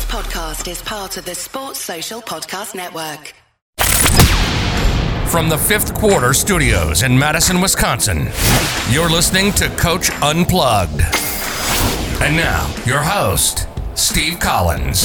podcast is part of the Sports Social Podcast Network. From the Fifth Quarter Studios in Madison, Wisconsin, you're listening to Coach Unplugged. And now, your host, Steve Collins.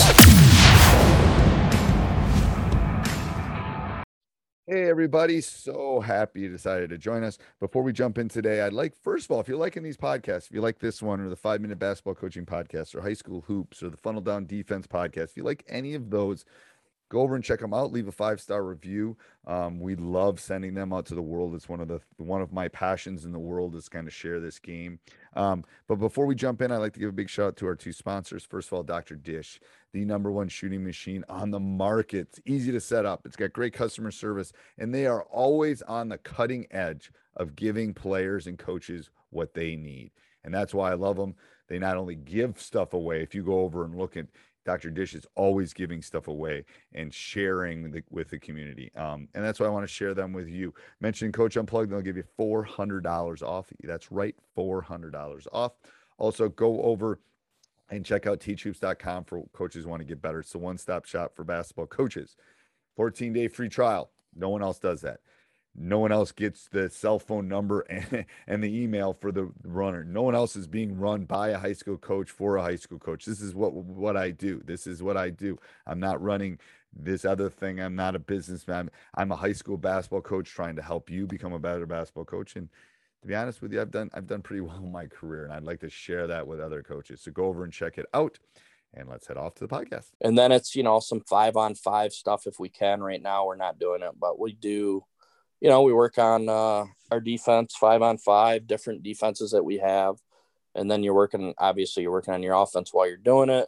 Hey everybody, so happy you decided to join us. Before we jump in today, I'd like, first of all, if you're liking these podcasts, if you like this one or the 5-Minute Basketball Coaching Podcast or High School Hoops or the Funnel Down Defense Podcast, if you like any of those, go over and check them out. Leave a 5-star review. We love sending them out to the world. It's one of my passions in the world is kind of share this game. But before we jump in, I'd like to give a big shout out to our two sponsors. First of all, Dr. Dish, the #1 shooting machine on the market. It's easy to set up. It's got great customer service, and they are always on the cutting edge of giving players and coaches what they need. And that's why I love them. They not only give stuff away. If you go over and look at Dr. Dish is always giving stuff away and sharing with the community. And that's why I want to share them with you. Mention Coach Unplugged, they'll give you $400 off. That's right, $400 off. Also, go over and check out teachhoops.com for coaches who want to get better. It's the one-stop shop for basketball coaches. 14-day free trial. No one else does that. No one else gets the cell phone number and the email for the runner. No one else is being run by a high school coach for a high school coach. This is what I do. This is what I do. I'm not running this other thing. I'm not a businessman. I'm a high school basketball coach trying to help you become a better basketball coach. And to be honest with you, I've done pretty well in my career, and I'd like to share that with other coaches. So go over and check it out. And let's head off to the podcast. And then it's, some 5-on-5 stuff if we can. Right now we're not doing it, but we do. We work on our defense, 5-on-5, different defenses that we have. And then you're working on your offense while you're doing it.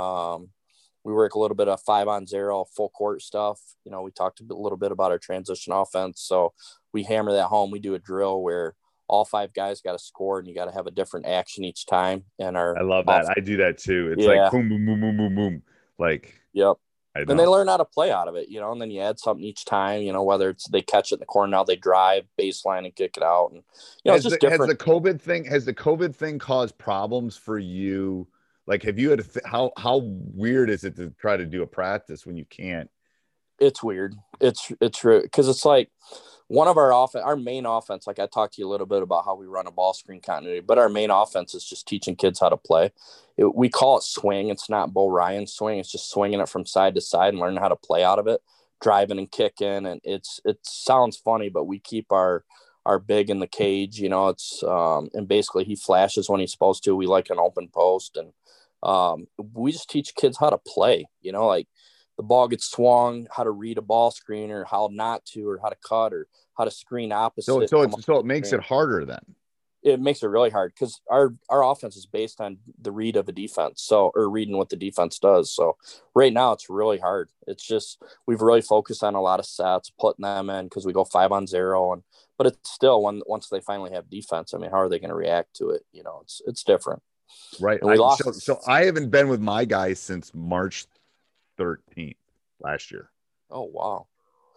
We work a little bit of 5-on-0, full court stuff. We talked a little bit about our transition offense. So we hammer that home. We do a drill where all 5 guys got to score and you got to have a different action each time. And I love that. I do that too. It's like boom, boom, boom, boom, boom, boom. Like, yep. And they learn how to play out of it, and then you add something each time, whether it's they catch it in the corner, now they drive baseline and kick it out. And, it's just different. Has the COVID thing caused problems for you? Like, have you had how weird is it to try to do a practice when you can't? It's weird. It's because it's like one of our main offense, like I talked to you a little bit about how we run a ball screen continuity, but our main offense is just teaching kids how to play. We call it swing. It's not Bo Ryan swing. It's just swinging it from side to side and learning how to play out of it, driving and kicking. And it sounds funny, but we keep our big in the cage, and basically he flashes when he's supposed to. We like an open post, and we just teach kids how to play, like the ball gets swung, how to read a ball screen or how not to, or how to cut or how to screen opposite. So it makes it harder then. It makes it really hard because our offense is based on the read of a defense. Or reading what the defense does. So right now it's really hard. It's just, we've really focused on a lot of sets, putting them in because we go 5-on-0 but it's still once they finally have defense, how are they going to react to it? It's different. Right. So I haven't been with my guys since March 13th last year. Oh, wow.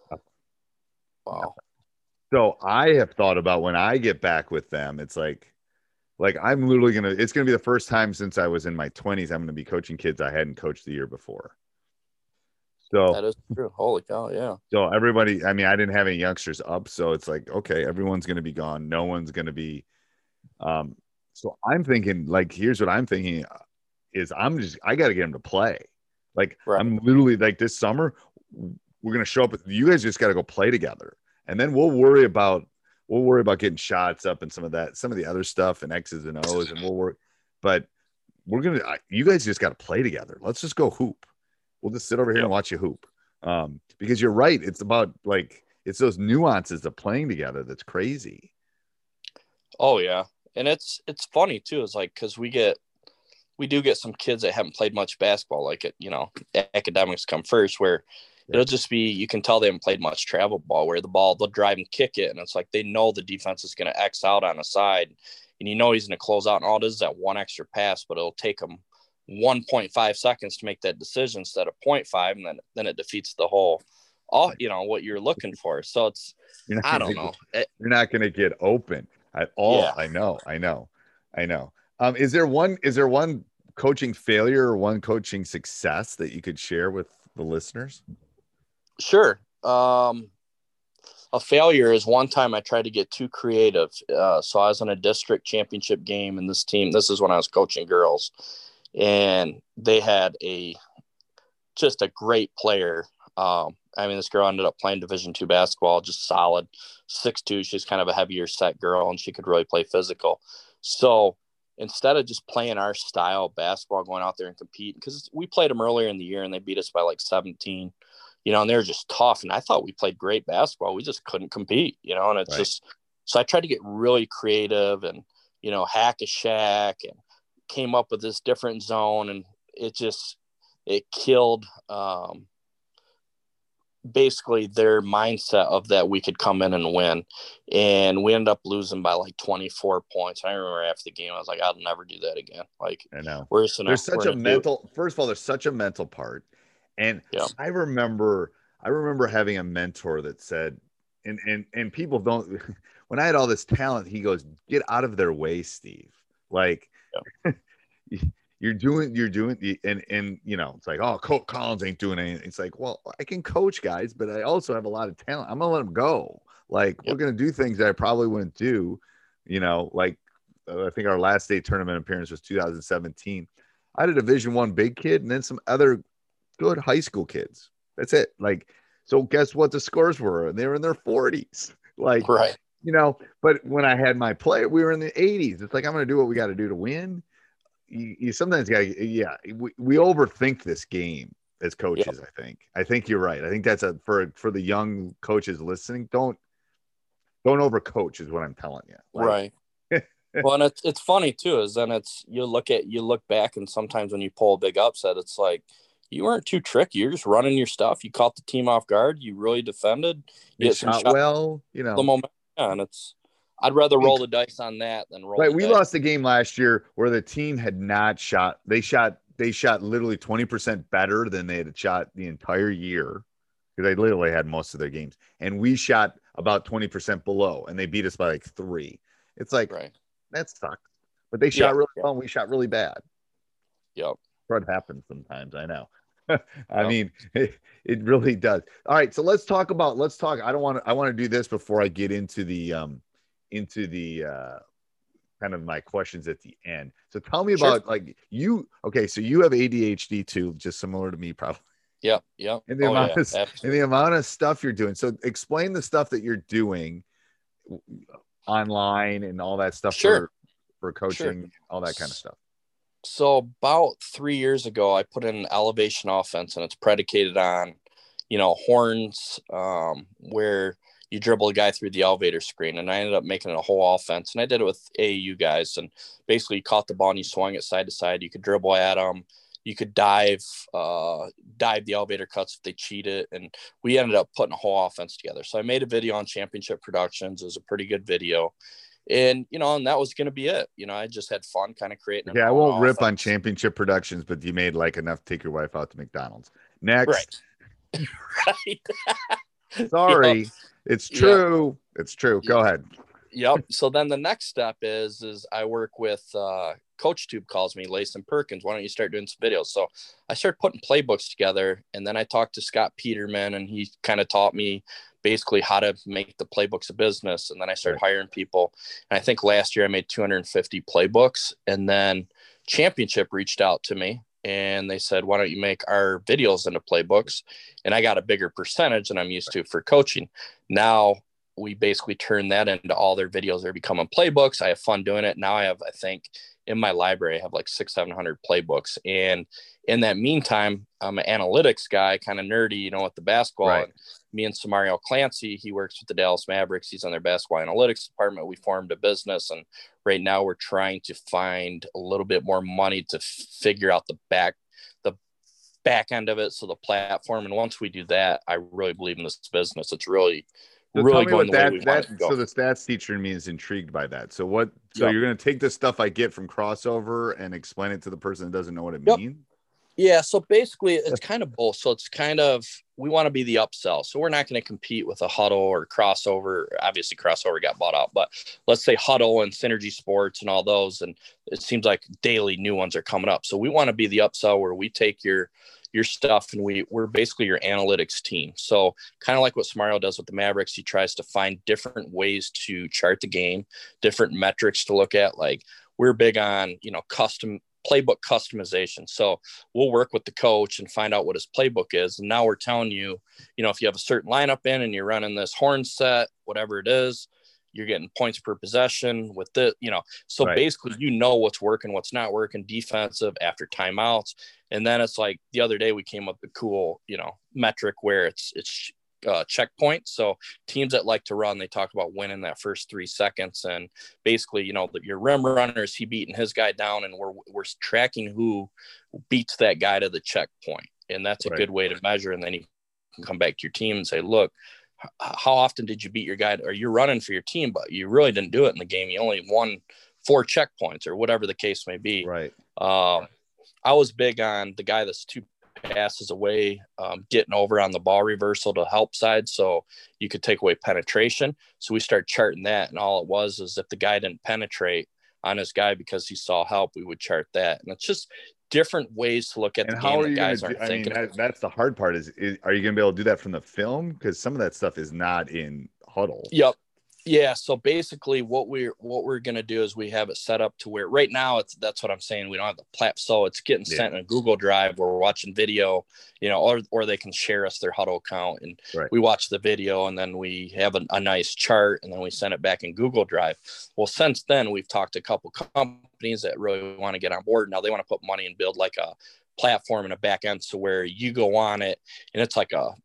So I have thought about when I get back with them, it's like I'm literally it's going to be the first time since I was in my 20s, I'm going to be coaching kids I hadn't coached the year before. So that is true. Holy cow. Yeah. So everybody, I didn't have any youngsters up. So it's like, okay, everyone's going to be gone. No one's going to be, so I'm thinking here's what I'm thinking is I got to get them to play. Like, right. I'm literally like this summer, we're going to show up. You guys just got to go play together. And then we'll worry about getting shots up and some of the other stuff and X's and O's, and we'll work. But you guys just got to play together. Let's just go hoop. We'll just sit over here and watch you hoop. Because you're right. It's about it's those nuances of playing together that's crazy. Oh yeah. And it's funny too. It's like, cause we do get some kids that haven't played much basketball, academics come first, where it'll just be, you can tell they haven't played much travel ball, where they'll drive and kick it. And it's like, they know the defense is going to X out on a side, and he's going to close out, and all it is that one extra pass, but it'll take them 1.5 seconds to make that decision instead of 0.5. And then it defeats the whole, what you're looking for. So it's, I don't know. You're not going to get open at all. Yeah. I know. Is there one coaching failure or one coaching success that you could share with the listeners? Sure. A failure is one time I tried to get too creative. So I was in a district championship game, and this is when I was coaching girls, and they had just a great player. This girl ended up playing Division II basketball, just solid, 6'2". She's kind of a heavier set girl, and she could really play physical. So instead of just playing our style of basketball, going out there and compete, because we played them earlier in the year and they beat us by like 17, and they're just tough. And I thought we played great basketball. We just couldn't compete, and it's just, so I tried to get really creative and, hack a shack, and came up with this different zone. And it killed, basically their mindset of that we could come in and win. And we ended up losing by like 24 points. I remember after the game, I was like, I'll never do that again. Like, I know there's such a mental, first of all, there's such a mental part. And I remember having a mentor that said, and people don't, when I had all this talent, he goes, get out of their way, Steve. Like, you're doing, and it's like, oh, Coach Collins ain't doing anything. It's like, well, I can coach guys, but I also have a lot of talent. I'm gonna let them go. Like, we're gonna do things that I probably wouldn't do. Like, I think our last state tournament appearance was 2017. I had a Division I big kid, and then some other good high school kids. That's it. Like, so guess what the scores were? They were in their 40s. Like, right. But when I had my play, we were in the 80s. It's like, I'm gonna do what we got to do to win. You sometimes got we overthink this game as coaches. Yep. I think you're right. I think that's for the young coaches listening. Don't overcoach is what I'm telling you. Like, right. Well, and it's funny too, is then you look back, and sometimes when you pull a big upset, it's like, you weren't too tricky. You're just running your stuff. You caught the team off guard. You really defended. You shot well, the momentum. Yeah, and I'd rather roll the dice on that than roll. Right. We lost the game last year where the team had not shot. They shot literally 20% better than they had shot the entire year, because they literally had most of their games. And we shot about 20% below, and they beat us by like 3. It's like, that sucks. But they shot really well, and we shot really bad. Yep. What happens sometimes, I know. I mean, it really does. All right. So let's talk. I want to do this before I get into the kind of my questions at the end. So tell me about like you. Okay. So you have ADHD too, just similar to me, probably. Yep. And the amount of stuff you're doing. So explain the stuff that you're doing online and all that stuff for coaching, all that kind of stuff. So about 3 years ago, I put in an elevation offense, and it's predicated on, horns, where you dribble a guy through the elevator screen. And I ended up making it a whole offense. And I did it with AAU guys. And basically, you caught the ball and you swung it side to side. You could dribble at them. You could dive the elevator cuts if they cheated. And we ended up putting a whole offense together. So I made a video on Championship Productions. It was a pretty good video. And, and that was going to be it. I just had fun kind of creating. Yeah, I won't rip on Championship Productions, but you made like enough to take your wife out to McDonald's. Next. Right. Sorry. Yep. It's true. Yep. It's true. Go ahead. Yep. So then the next step is I work with CoachTube calls me, Layson Perkins. Why don't you start doing some videos? So I started putting playbooks together, and then I talked to Scott Peterman, and he kind of taught me basically how to make the playbooks a business. And then I started hiring people. And I think last year I made 250 playbooks. And then Championship reached out to me, and they said, why don't you make our videos into playbooks? And I got a bigger percentage than I'm used to for coaching. Now we basically turn that into all their videos. They're becoming playbooks. I have fun doing it. Now I have, I think in my library, I have like 600-700 playbooks. And in that meantime, I'm an analytics guy, kind of nerdy, with the basketball. Right. And me and Samario Clancy, he works with the Dallas Mavericks. He's on their basketball analytics department. We formed a business, and right now we're trying to find a little bit more money to figure out the back end of it. So the platform. And once we do that, I really believe in this business. It's really going the way we want it to go. So the stats teacher in me is intrigued by that. So you're going to take the stuff I get from Crossover and explain it to the person that doesn't know what it means? Yeah, so basically it's kind of both. So it's kind of, we want to be the upsell. So we're not going to compete with a Huddle or Crossover. Obviously Crossover got bought out, but let's say Huddle and Synergy Sports and all those. And it seems like daily new ones are coming up. So we want to be the upsell where we take your stuff and we're basically your analytics team. So kind of like what Samario does with the Mavericks, he tries to find different ways to chart the game, different metrics to look at. Like we're big on, custom playbook customization. So we'll work with the coach and find out what his playbook is. And now we're telling you, if you have a certain lineup in and you're running this horn set, whatever it is, you're getting points per possession with the, so Right. basically, what's working, what's not working, defensive after timeouts. And then it's like the other day we came up with a cool, metric where it's checkpoint. So teams that like to run, they talk about winning that first 3 seconds, and basically, your rim runners, he beating his guy down, and we're tracking who beats that guy to the checkpoint, and that's a Right. good way to measure. And then you can come back to your team and say, look, how often did you beat your guy? Or you're running for your team, but you really didn't do it in the game. You only won 4 checkpoints or whatever the case may be. Right. I was big on the guy that's 2 passes away, getting over on the ball reversal to help side, so you could take away penetration. So we started charting that, and all it was is if the guy didn't penetrate on his guy because he saw help, we would chart that. And it's just different ways to look at And the how game are that you guys going aren't to thinking. that's the hard part is are you going to be able to do that from the film? Because some of that stuff is not in Huddle. Yep. Yeah. So basically what we're going to do is we have it set up to where right now that's what I'm saying. We don't have the platform. So it's getting sent in a Google Drive where we're watching video, or they can share us their Huddle account, and Right. we watch the video, and then we have a nice chart, and then we send it back in Google Drive. Well, since then we've talked to a couple companies that really want to get on board. Now they want to put money and build like a platform and a back end. So where you go on it and it's like a,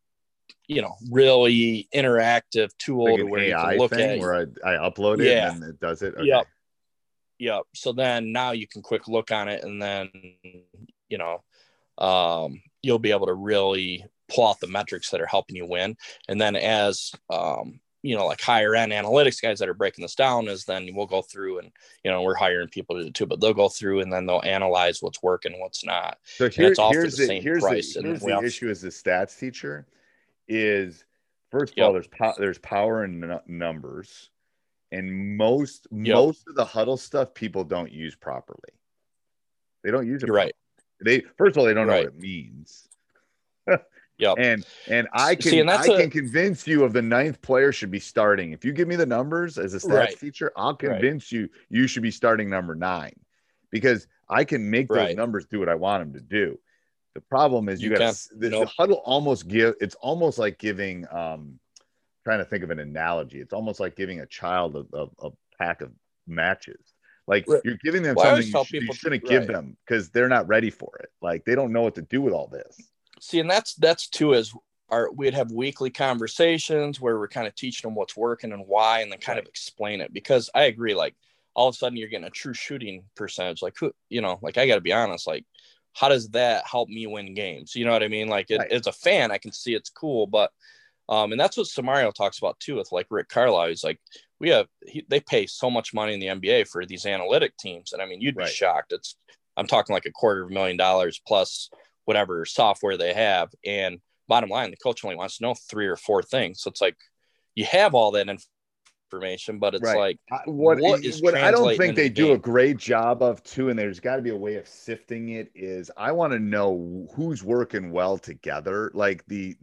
really interactive tool Like to an where AI you can look thing at where I upload it and then it does it. Okay. Yep. So then now you can quick look on it, and then, you'll be able to really pull out the metrics that are helping you win. And then as, like higher end analytics guys that are breaking this down is then we'll go through and, we're hiring people to do too, but they'll go through and then they'll analyze what's working, what's not. So it's all for the same price. Here's the issue as the stats teacher is, first of all, there's power in numbers, and most of the Huddle stuff people don't use properly. They don't use it. Right. First of all, they don't know what it means. Yep. And I can convince you of the 9th player should be starting. If you give me the numbers as a stats teacher, I'll convince you should be starting number 9, because I can make those numbers do what I want them to do. The problem is the Huddle it's almost like giving, trying to think of an analogy. It's almost like giving a child a pack of matches. Like you're giving them something you shouldn't give them because they're not ready for it. Like they don't know what to do with all this. See, and that's too, is we'd have weekly conversations where we're kind of teaching them what's working and why, and then kind of explain it. Because I agree, like all of a sudden you're getting a true shooting percentage. Like, like I got to be honest, like how does that help me win games? You know what I mean? Like as a fan, I can see it's cool, but and that's what Samario talks about too with like Rick Carlisle. He's like, they pay so much money in the NBA for these analytic teams, and I mean, you'd be shocked. I'm talking like $250,000 plus whatever software they have, and bottom line, the coach only wants to know 3 or 4 things. So it's like you have all that information, but it's like what I don't think they do a great job of too, and there's got to be a way of sifting it, is I want to know who's working well together, like the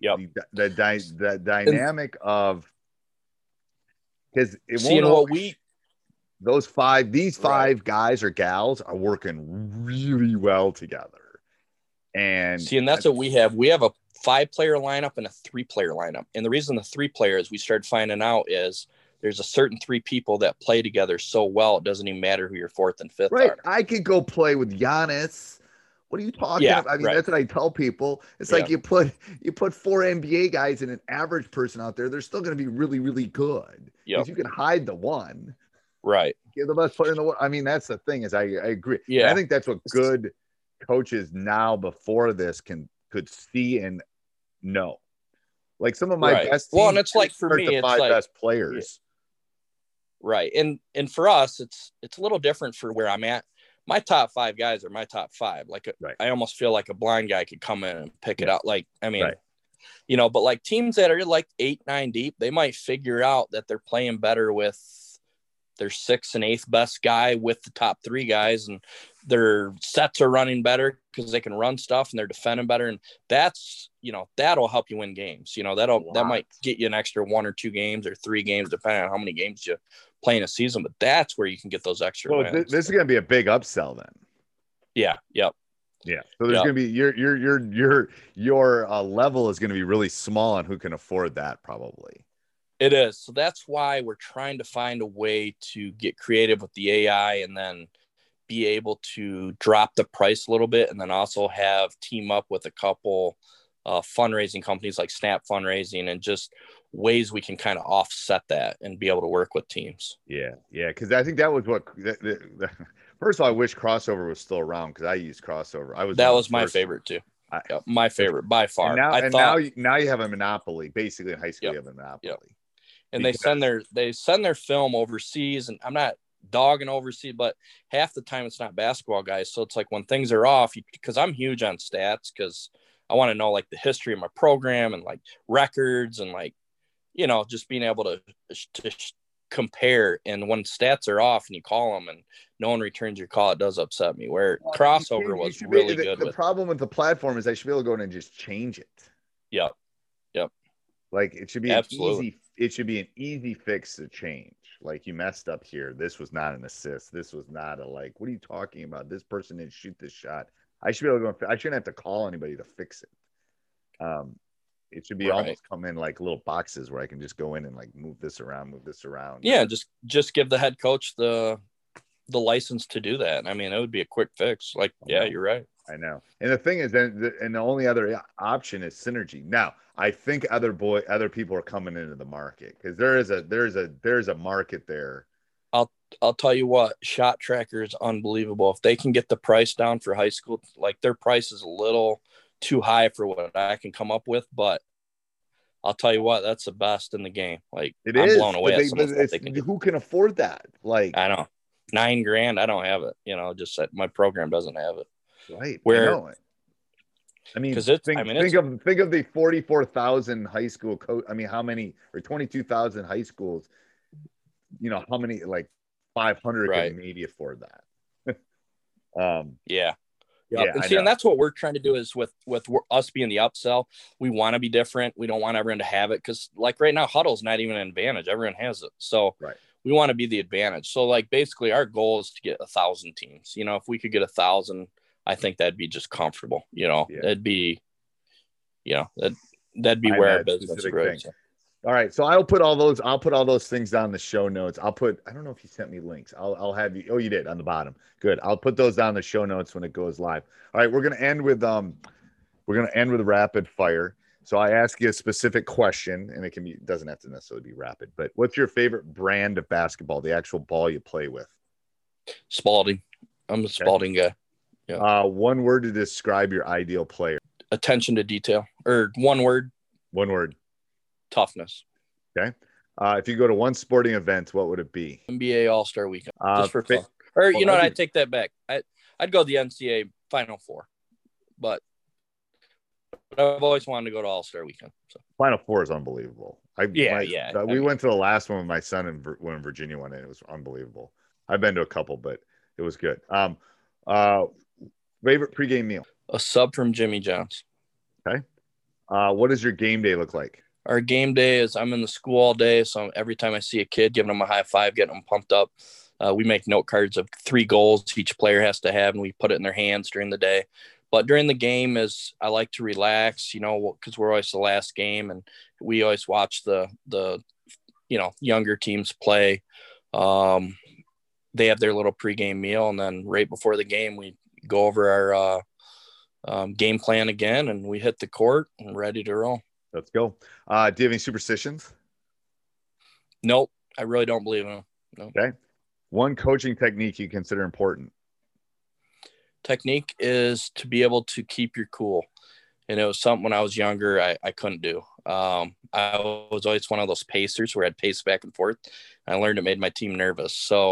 dynamic of, because it won't these five guys or gals are working really well together. And that's what we have. We have a 5-player lineup and a 3-player lineup. And the reason the 3 players we started finding out is there's a certain 3 people that play together so well, it doesn't even matter who your 4th and 5th are. I could go play with Giannis. What are you talking about? I mean, that's what I tell people. It's like you put 4 NBA guys and an average person out there, they're still going to be really, really good. Because you can hide the one. Right. Give the best player in the world. I mean, that's the thing, is I agree. Yeah. And I think that's what good coaches now before this could see and know. Like some of my best teams, and it's like for me, the 5 best players. Right. And for us, it's a little different for where I'm at. my top 5 guys are my top 5. Like right. I almost feel like a blind guy could come in and pick it out. Like, I mean, right. But like teams that are like 8, 9 deep, they might figure out that they're playing better with their 6th and 8th best guy with the top 3 guys, and their sets are running better because they can run stuff and they're defending better. And that's, that'll help you win games. That might get you an extra 1 or 2 games or 3 games, depending on how many games you play in a season. But that's where you can get those extra wins. This is going to be a big upsell then. Yeah. Yep. Yeah. So there's going to be your level is going to be really small on who can afford that probably. It is. So that's why we're trying to find a way to get creative with the AI and then be able to drop the price a little bit, and then also have team up with a couple fundraising companies like Snap Fundraising, and just ways we can kind of offset that and be able to work with teams. Yeah. Yeah. Cause I think that was what, first of all, I wish Crossover was still around because I used Crossover. That was my favorite too. My favorite by far. Now you have a monopoly. Basically in high school, you have a monopoly. Yep. And they send their film overseas, and I'm not dogging overseas, but half the time it's not basketball guys. So it's like when things are off, because I'm huge on stats, because I want to know like the history of my program and like records and like, just being able to compare. And when stats are off and you call them and no one returns your call, it does upset me. Where Crossover was really good. The problem with the platform is I should be able to go in and just change it. Yep. Like it should be an easy fix to change. Like you messed up here. This was not an assist. This was not a what are you talking about? This person didn't shoot this shot. I should be able to go. I shouldn't have to call anybody to fix it. It should be almost come in like little boxes where I can just go in and like move this around. Yeah, just give the head coach the license to do that. I mean, it would be a quick fix. Like, yeah, you're right. I know. And the thing is, the only other option is Synergy. Now, I think other people are coming into the market because there's a market there. I'll tell you what, Shot Tracker is unbelievable. If they can get the price down for high school, like their price is a little too high for what I can come up with, but I'll tell you what, that's the best in the game. Like I'm blown away at some of the stuff they can do. Who can afford that? Like I know, $9,000. I don't have it. Just that my program doesn't have it. Right. I mean, think of the 44,000 high school coach. I mean, how many, or 22,000 high schools? How many, like 500 can maybe afford that? Yeah. And that's what we're trying to do is with us being the upsell. We want to be different. We don't want everyone to have it because, like right now, Huddle's not even an advantage. Everyone has it. So we want to be the advantage. So like basically, our goal is to get 1,000 teams. If we could get 1,000. I think that'd be just comfortable, It'd be, that'd be where our business grows. All right. So I'll put all those things down in the show notes. I don't know if you sent me links. I'll have you. Oh, you did on the bottom. Good. I'll put those down in the show notes when it goes live. All right. We're going to end with rapid fire. So I ask you a specific question, and it doesn't have to necessarily be rapid, but what's your favorite brand of basketball, the actual ball you play with? Spalding. I'm a Spalding guy. Yeah. One word to describe your ideal player. Attention to detail. Or one word. Okay. Toughness. If you go to one sporting event, what would it be? NBA All-Star Weekend. Just for fun. Or what? I take that back. I'd go the NCAA Final Four. But I've always wanted to go to All-Star Weekend. So. Final Four is unbelievable. We went to the last one with my son when Virginia won it. It was unbelievable. I've been to a couple, but it was good. Favorite pregame meal? A sub from Jimmy John's. Okay. What does your game day look like? Our game day is I'm in the school all day. So every time I see a kid, giving them a high five, getting them pumped up. We make note cards of 3 goals each player has to have, and we put it in their hands during the day. But during the game I like to relax, because we're always the last game, and we always watch the younger teams play. They have their little pregame meal, and then right before the game, we go over our game plan again, and we hit the court and ready to roll. Let's go. Do you have any superstitions? Nope. I really don't believe in them. No. Okay. One coaching technique you consider important? Technique is to be able to keep your cool. And it was something when I was younger I couldn't do. I was always one of those pacers where I'd pace back and forth. I learned it made my team nervous. So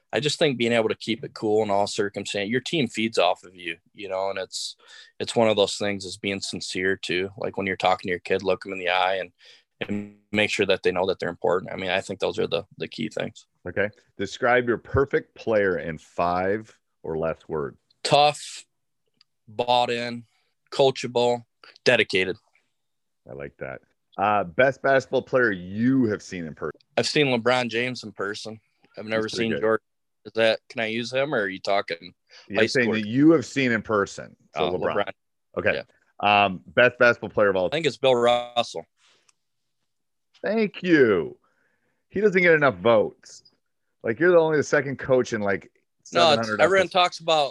I just think being able to keep it cool in all circumstances, your team feeds off of you, and it's one of those things is being sincere too. Like when you're talking to your kid, look them in the eye and make sure that they know that they're important. I mean, I think those are the key things. Okay. Describe your perfect player in 5 or less words. Tough, bought in, coachable, dedicated. I like that. Best basketball player you have seen in person. I've seen LeBron James in person. I've never seen good. Jordan. Can I use him, or are you talking? You're saying that you have seen in person. So LeBron. Okay. Yeah. Best basketball player of all time. I think it's Bill Russell. Thank you. He doesn't get enough votes. Like, you're only the second coach in like 700. No, everyone talks about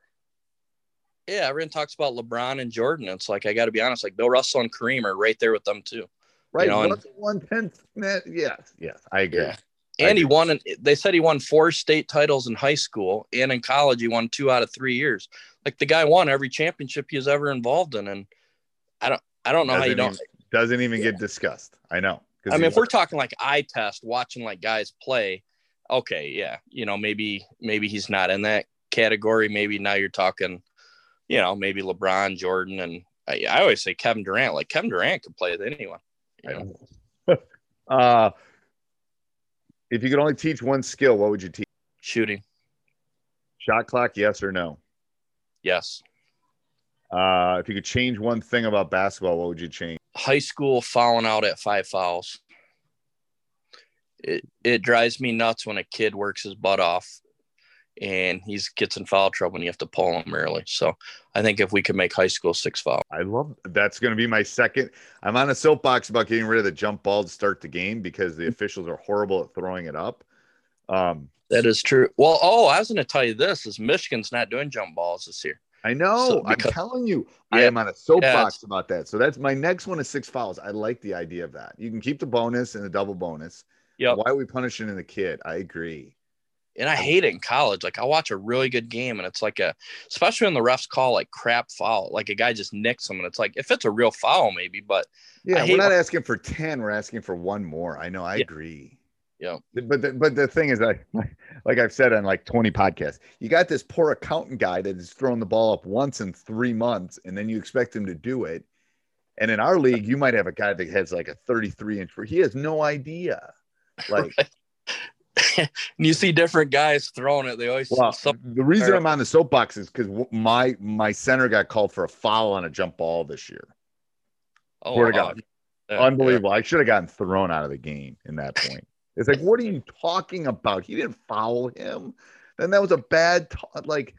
LeBron and Jordan. It's like, I got to be honest, like Bill Russell and Kareem are right there with them too. Right. 1/10. Yes, I agree. Yeah. And he won. They said he won 4 state titles in high school, and in college he won 2 out of 3 years. Like, the guy won every championship he was ever involved in, and I don't know how you don't. Doesn't even get discussed. I know. I mean, if we're talking like eye test, watching like guys play, okay, yeah, maybe he's not in that category. Maybe now you're talking, maybe LeBron, Jordan, and I always say Kevin Durant. Like, Kevin Durant could play with anyone. If you could only teach one skill, what would you teach? Shooting. Shot clock, yes or no? Yes. If you could change one thing about basketball, what would you change? High school fouling out at 5 fouls. It drives me nuts when a kid works his butt off and he gets in foul trouble and you have to pull him early. So I think if we could make high school 6 fouls. I love that's going to be my second. I'm on a soapbox about getting rid of the jump ball to start the game because the officials are horrible at throwing it up. That is true. Well, I was going to tell you this is Michigan's not doing jump balls this year. I know. So I'm telling you, I am on a soapbox about that. So that's my next one is 6 fouls. I like the idea of that. You can keep the bonus and the double bonus. Yep. Why are we punishing the kid? I agree. And I hate it in college. Like, I watch a really good game and it's like especially when the refs call like crap foul, like a guy just nicks them. And it's like, if it's a real foul, maybe, but yeah, we're not asking for 10. We're asking for 1 more. I know. I agree. Yeah. But the thing is, like I've said on like 20 podcasts, you got this poor accountant guy that has thrown the ball up once in 3 months, and then you expect him to do it. And in our league, you might have a guy that has like a 33-inch. He has no idea. Like, and you see different guys throwing it. They always. The reason I'm on the soapbox is because my center got called for a foul on a jump ball this year. Oh, Swear to God. Unbelievable. Yeah. I should have gotten thrown out of the game in that point. It's like, what are you talking about? He didn't foul him. Then that was a bad, horrible.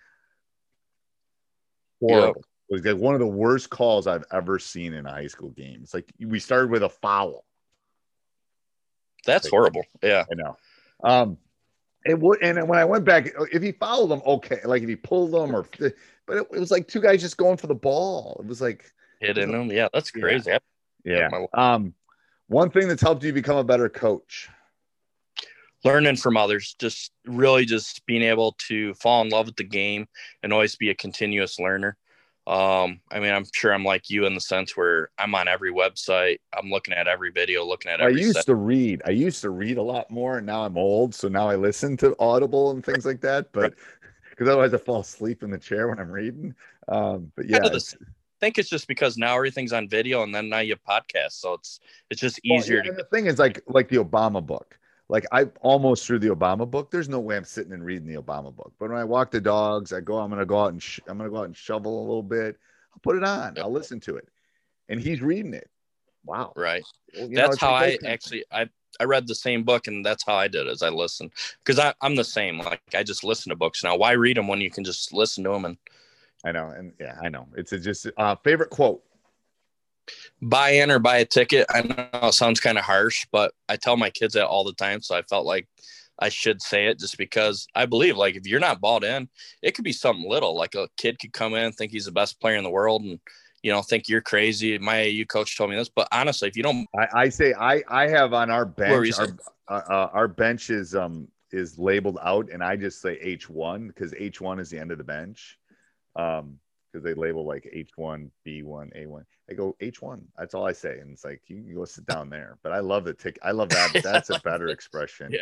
Yeah. It was like one of the worst calls I've ever seen in a high school game. It's like we started with a foul. That's horrible. Yeah, I know. And when I went back, if he fouled them, okay. Like if he pulled them, but it was like 2 guys just going for the ball. It was like hitting them. Yeah, that's crazy. Yeah. One thing that's helped you become a better coach. Learning from others, just being able to fall in love with the game and always be a continuous learner. I mean, I'm sure I'm like you in the sense where I'm on every website. I'm looking at every video, looking at every I used to read a lot more, and now I'm old. So now I listen to Audible and things like that. But because otherwise I fall asleep in the chair when I'm reading. But yeah. I think it's just because now everything's on video and then now you podcast. So it's just easier. And the thing is like the Obama book. Like I almost through the Obama book. There's no way I'm sitting and reading the Obama book. But when I walk the dogs, I'm gonna go out and shovel a little bit. I'll put it on. I'll listen to it, and he's reading it. Wow. Right. Well, that's how I read the same book, and that's how I did it. As I listened, because I'm the same. Like I just listen to books now. Why read them when you can just listen to them? And I know, and yeah, I know. It's just favorite quote. Buy in or buy a ticket. I know it sounds kind of harsh, but I tell my kids that all the time. So I felt like I should say it just because I believe like if you're not bought in, it could be something little. Like a kid could come in, think he's the best player in the world and, think you're crazy. My AU coach told me this, but honestly, if you don't, I say I have on our bench, our bench is labeled out and I just say H1 because H1 is the end of the bench. Because they label like H1, B1, A1. I go H1. That's all I say. And it's like, you can go sit down there. But I love the tick. I love that. That's a better expression. Yeah.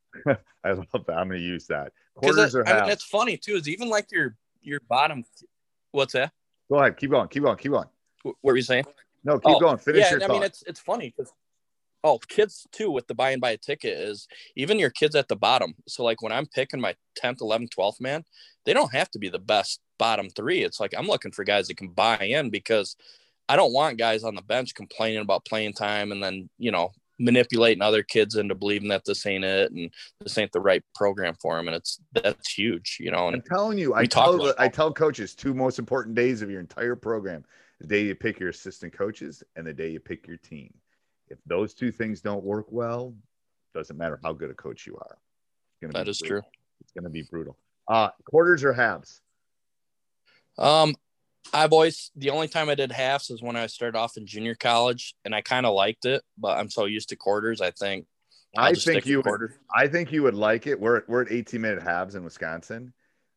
I love that. I'm going to use that. Because Quarters or halves? it's funny too. Is even like your bottom. What's that? Go ahead. Keep going. What were you saying? No, keep going. Finish your thought. I mean, it's funny because kids too with the buy and buy a ticket is even your kids at the bottom. So like when I'm picking my 10th, 11th, 12th man, they don't have to be the best bottom three. It's like I'm looking for guys that can buy in because I don't want guys on the bench complaining about playing time and then, manipulating other kids into believing that this ain't it and this ain't the right program for them. And that's huge, And I'm telling you, I tell coaches 2 most important days of your entire program: the day you pick your assistant coaches and the day you pick your team. If those 2 things don't work well, doesn't matter how good a coach you are. That is true. It's going to be brutal. Quarters or halves? The only time I did halves is when I started off in junior college, and I kind of liked it, but I'm so used to quarters. I think you would like it. We're at 18-minute halves in Wisconsin.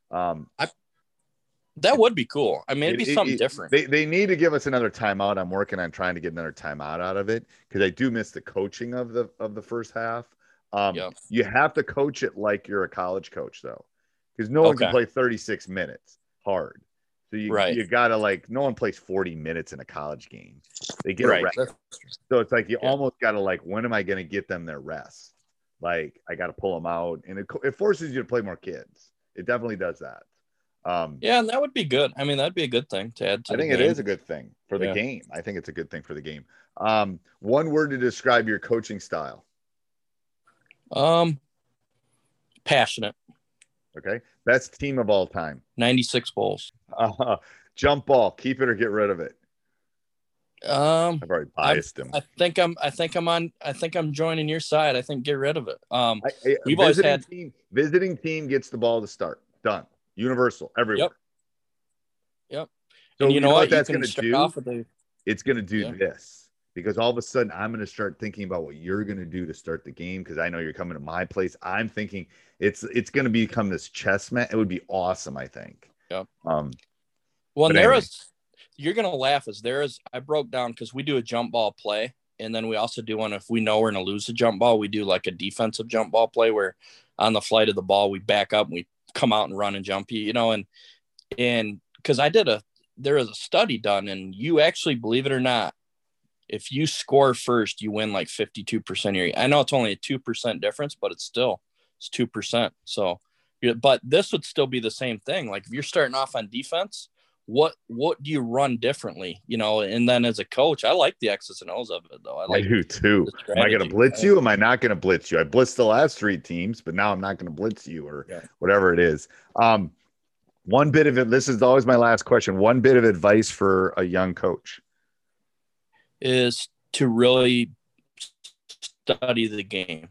That would be cool. I mean, it'd be something different. They need to give us another timeout. I'm working on trying to get another timeout out of it because I do miss the coaching of the first half. You have to coach it like you're a college coach, though, because no one can play 36 minutes hard. So you gotta no one plays 40 minutes in a college game. They get a rest. So it's like you almost gotta when am I gonna get them their rest? Like I gotta pull them out, and it forces you to play more kids. It definitely does that. And that would be good. I mean, that'd be a good thing to add to. I think it is a good thing for the game. I think it's a good thing for the game. One word to describe your coaching style. Passionate. Okay. Best team of all time. 96 Bulls. Jump ball. Keep it or get rid of it. I've already biased him. I think I'm joining your side. I think get rid of it. We've always had visiting team gets the ball to start. Done. Universal everywhere. Yep. So and you know what that's going to do? It's going to do this. Because all of a sudden I'm going to start thinking about what you're going to do to start the game. Because I know you're coming to my place. I'm thinking it's going to become this chess match. It would be awesome, I think. Yep. Well, you're going to laugh I broke down because we do a jump ball play. And then we also do one, if we know we're going to lose a jump ball, we do like a defensive jump ball play where on the flight of the ball, we back up and we come out and run and jump you, and because there is a study done, and you actually, believe it or not, if you score first, you win like 52% of your. I know it's only a 2% difference, but it's 2%. So, but this would still be the same thing. Like if you're starting off on defense, what do you run differently? And then as a coach, I like the X's and O's of it, though. I do too. Am I going to blitz you? Am I not going to blitz you? I blitzed the last 3 teams, but now I'm not going to blitz you or whatever it is. One bit of it. This is always my last question. One bit of advice for a young coach is to really study the game,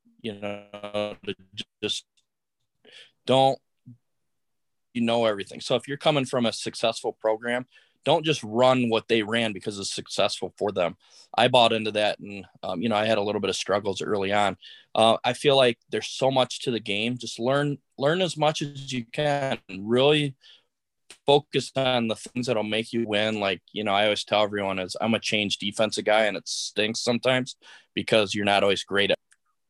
to just don't, everything. So if you're coming from a successful program, don't just run what they ran because it's successful for them. I bought into that. And, I had a little bit of struggles early on. I feel like there's so much to the game. Just learn as much as you can and really focus on the things that'll make you win. Like, I always tell everyone I'm a change defensive guy, and it stinks sometimes because you're not always great at,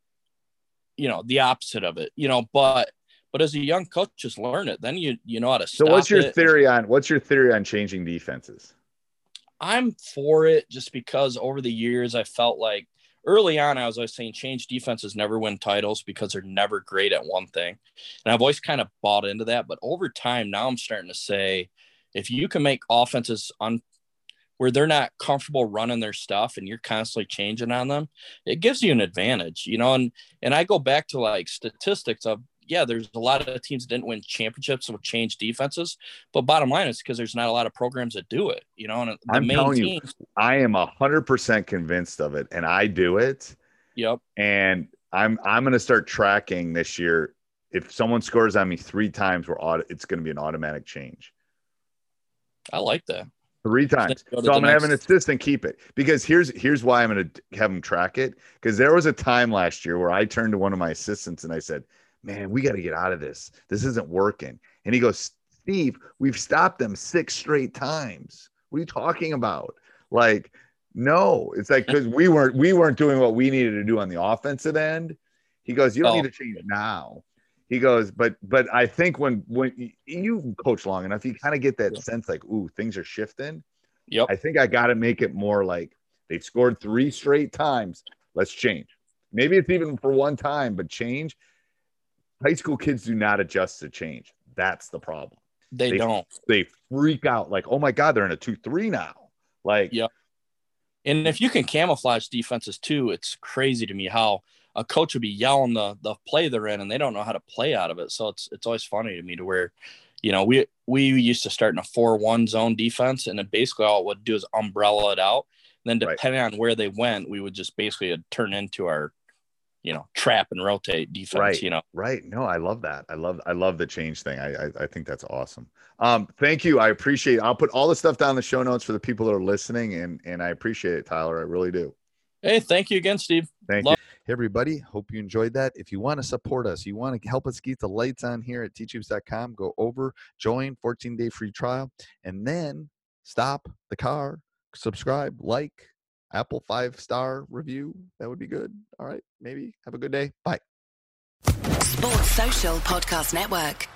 the opposite of it, but as a young coach, just learn it. Then you know how to stop. So what's your theory on changing defenses? I'm for it just because over the years, I felt like early on, I was always saying change defenses never win titles because they're never great at one thing. And I've always kind of bought into that. But over time, now I'm starting to say, if you can make offenses where they're not comfortable running their stuff and you're constantly changing on them, it gives you an advantage, and I go back to like statistics of, there's a lot of teams that didn't win championships with change defenses, but bottom line is because there's not a lot of programs that do it, and I'm telling you, I am 100% convinced of it, and I do it. Yep. And I'm going to start tracking this year. If someone scores on me 3 times, it's going to be an automatic change. I like that. 3 times. So I'm going to have an assistant keep it, because here's why I'm going to have him track it. Because there was a time last year where I turned to one of my assistants and I said, man, we got to get out of this. This isn't working. And he goes, Steve, we've stopped them 6 straight times. What are you talking about? Like, no, it's like, because we weren't doing what we needed to do on the offensive end. He goes, you don't need to change now. He goes, but I think when you coach long enough, you kind of get that sense like, ooh, things are shifting. Yep. I think I got to make it more like they've scored 3 straight times. Let's change. Maybe it's even for one time, but change. High school kids do not adjust to change. That's the problem. They don't. They freak out like, oh my God, they're in a 2-3 now. Like, yep. And if you can camouflage defenses too, it's crazy to me how a coach would be yelling the play they're in and they don't know how to play out of it. So it's always funny to me to where, you know, we used to start in a 4-1 zone defense, and then basically all it would do is umbrella it out. And then depending on where they went, we would just basically turn into our, you know, trap and rotate defense, you know? Right. No, I love that. I love the change thing. I think that's awesome. Thank you. I appreciate it. I'll put all the stuff down in the show notes for the people that are listening, and I appreciate it, Tyler. I really do. Hey, thank you again, Steve. Thank you. Hey, everybody. Hope you enjoyed that. If you want to support us, you want to help us keep the lights on here at teachhoops.com, go over, join, 14-day free trial, and then stop the car, subscribe, like, Apple 5-star review. That would be good. All right. Maybe. Have a good day. Bye. Sports Social Podcast Network.